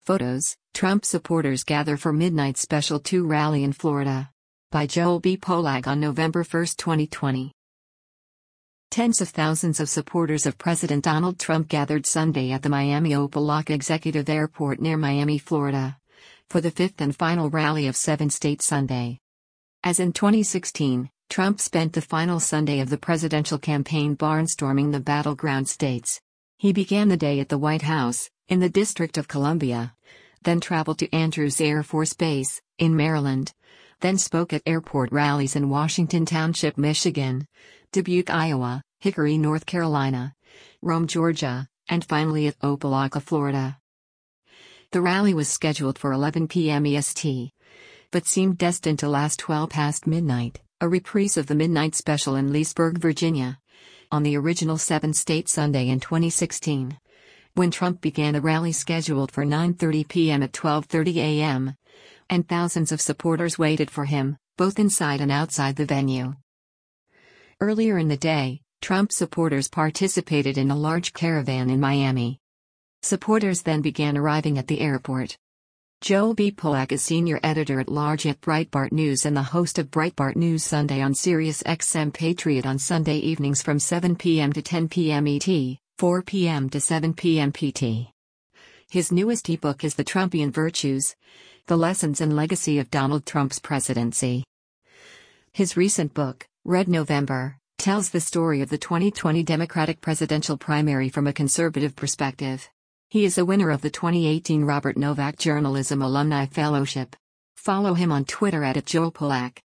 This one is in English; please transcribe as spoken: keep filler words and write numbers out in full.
Photos: Trump supporters gather for Midnight Special two rally in Florida. By Joel B. Polak on November first, twenty twenty. Tens of thousands of supporters of President Donald Trump gathered Sunday at the Miami Opa-locka Executive Airport near Miami, Florida, for the fifth and final rally of Seven State Sunday. As in twenty sixteen, Trump spent the final Sunday of the presidential campaign barnstorming the battleground states. He began the day at the White House, in the District of Columbia, then traveled to Andrews Air Force Base, in Maryland, then spoke at airport rallies in Washington Township, Michigan, Dubuque, Iowa, Hickory, North Carolina, Rome, Georgia, and finally at Opa-locka, Florida. The rally was scheduled for eleven p m E S T, but seemed destined to last well past midnight, a reprise of the Midnight Special in Leesburg, Virginia, on the original Seven State Sunday in twenty sixteen. When Trump began a rally scheduled for nine thirty p m at twelve thirty a m, and thousands of supporters waited for him, both inside and outside the venue. Earlier in the day, Trump supporters participated in a large caravan in Miami. Supporters then began arriving at the airport. Joel B. Polak is senior editor-at-large at Breitbart News and the host of Breitbart News Sunday on Sirius X M Patriot on Sunday evenings from seven p m to ten p m E T, four p m to seven p m P T. His newest ebook is The Trumpian Virtues: The Lessons and Legacy of Donald Trump's Presidency. His recent book, Red November, tells the story of the twenty twenty Democratic presidential primary from a conservative perspective. He is a winner of the twenty eighteen Robert Novak Journalism Alumni Fellowship. Follow him on Twitter at Joel Polak.